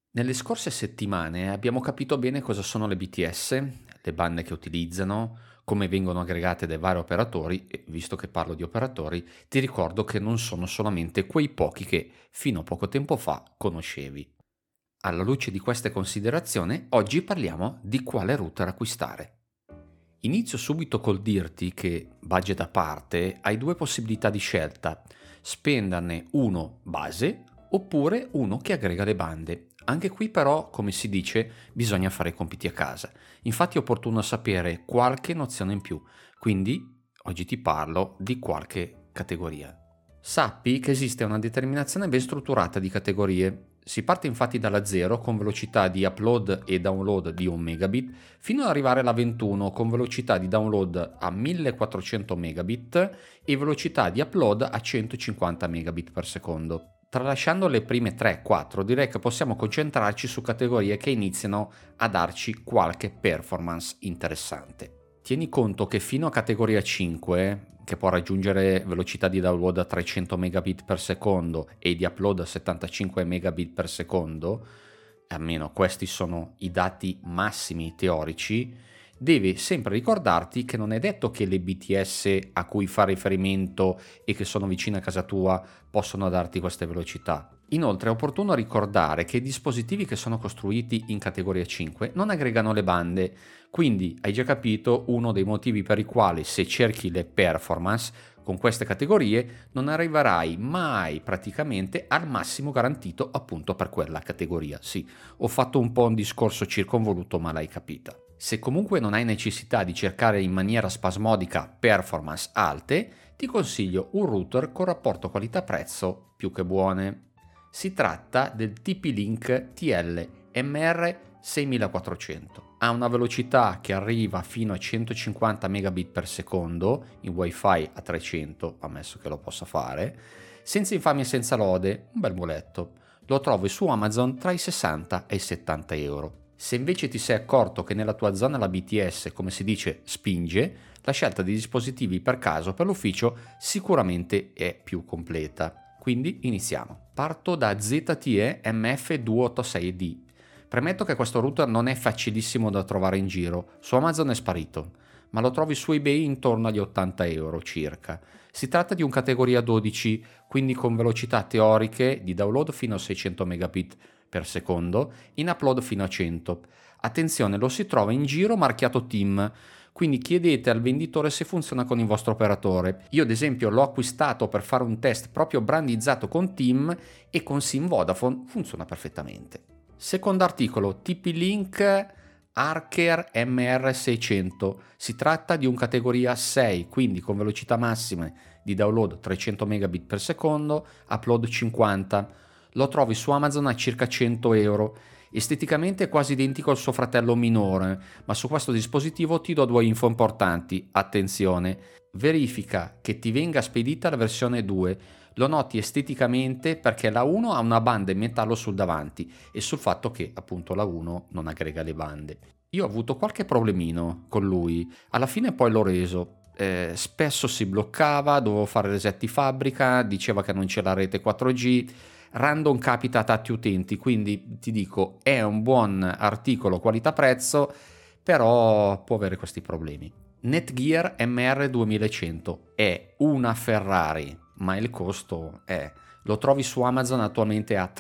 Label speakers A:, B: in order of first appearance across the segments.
A: Nelle scorse settimane abbiamo capito bene cosa sono le BTS, le bande che utilizzano, come vengono aggregate dai vari operatori e visto che parlo di operatori, ti ricordo che non sono solamente quei pochi che fino a poco tempo fa conoscevi. Alla luce di queste considerazioni, oggi parliamo di quale router acquistare. Inizio subito col dirti che, budget a parte, hai due possibilità di scelta: spenderne uno base oppure uno che aggrega le bande. Anche qui però, come si dice, bisogna fare i compiti a casa. Infatti è opportuno sapere qualche nozione in più, quindi oggi ti parlo di qualche categoria. Sappi che esiste una determinazione ben strutturata di categorie. Si parte infatti dalla 0 con velocità di upload e download di 1 megabit fino ad arrivare alla 21 con velocità di download a 1400 megabit e velocità di upload a 150 megabit per secondo. Tralasciando le prime 3-4, direi che possiamo concentrarci su categorie che iniziano a darci qualche performance interessante. Tieni conto che fino a categoria 5, che può raggiungere velocità di download a 300 megabit per secondo e di upload a 75 megabit per secondo, almeno questi sono i dati massimi teorici, devi sempre ricordarti che non è detto che le BTS a cui fa riferimento e che sono vicine a casa tua possono darti queste velocità. Inoltre è opportuno ricordare che i dispositivi che sono costruiti in categoria 5 non aggregano le bande, quindi hai già capito uno dei motivi per i quali se cerchi le performance con queste categorie non arriverai mai praticamente al massimo garantito appunto per quella categoria. Sì, ho fatto un po' un discorso circonvoluto ma l'hai capita. Se comunque non hai necessità di cercare in maniera spasmodica performance alte, ti consiglio un router con rapporto qualità-prezzo più che buone. Si tratta del TP-Link TL-MR 6400. Ha una velocità che arriva fino a 150 megabit per secondo, in wifi a 300, ammesso che lo possa fare, senza infamia e senza lode, un bel muletto. Lo trovi su Amazon tra i 60 e i 70 euro. Se invece ti sei accorto che nella tua zona la BTS, come si dice, spinge, la scelta di dispositivi per caso per l'ufficio sicuramente è più completa. Quindi iniziamo. Parto da ZTE MF286D. Premetto che questo router non è facilissimo da trovare in giro, su Amazon è sparito, ma lo trovi su eBay intorno agli 80 euro circa. Si tratta di un categoria 12, quindi con velocità teoriche di download fino a 600 megabit per secondo, in upload fino a 100. Attenzione, lo si trova in giro marchiato TIM, quindi chiedete al venditore se funziona con il vostro operatore. Io ad esempio l'ho acquistato per fare un test proprio brandizzato con TIM e con SIM Vodafone funziona perfettamente. Secondo articolo, TP-Link Archer MR600. Si tratta di un categoria 6, quindi con velocità massime di download 300 megabit per secondo, upload 50. Lo trovi su Amazon a circa 100 euro. Esteticamente è quasi identico al suo fratello minore, ma su questo dispositivo ti do due info importanti. Attenzione, verifica che ti venga spedita la versione 2. Lo noti esteticamente perché la 1 ha una banda in metallo sul davanti e sul fatto che appunto la 1 non aggrega le bande. Io ho avuto qualche problemino con lui, alla fine poi l'ho reso. Spesso si bloccava, dovevo fare resetti fabbrica, diceva che non c'è la rete 4G, random capita a tanti utenti, quindi ti dico è un buon articolo qualità-prezzo, però può avere questi problemi. Netgear MR2100 è una Ferrari, ma il costo è... Lo trovi su Amazon attualmente a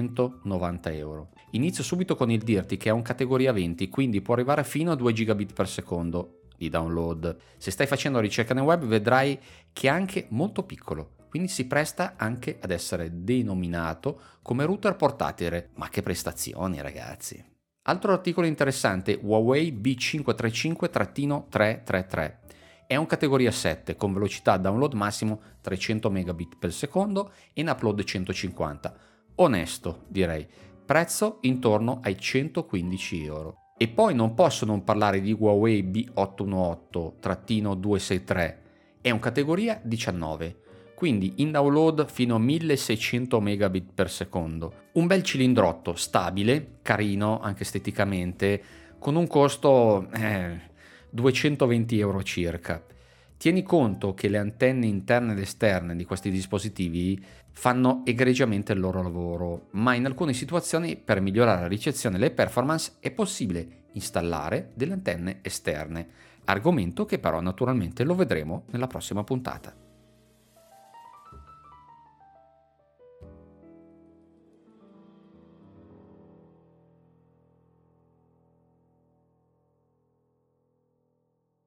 A: 390 euro. Inizio subito con il dirti che è un categoria 20, quindi può arrivare fino a 2 gigabit per secondo di download. Se stai facendo ricerca nel web vedrai che è anche molto piccolo, quindi si presta anche ad essere denominato come router portatile. Ma che prestazioni, ragazzi! Altro articolo interessante, Huawei B535-333. È un categoria 7 con velocità download massimo 300 megabit per secondo e in upload 150. Onesto, direi. Prezzo intorno ai 115 euro. E poi non posso non parlare di Huawei B818-263. È un categoria 19, quindi in download fino a 1600 megabit per secondo. Un bel cilindrotto, stabile, carino anche esteticamente, con un costo 220 euro circa. Tieni conto che le antenne interne ed esterne di questi dispositivi fanno egregiamente il loro lavoro, ma in alcune situazioni per migliorare la ricezione e le performance è possibile installare delle antenne esterne, argomento che però naturalmente lo vedremo nella prossima puntata.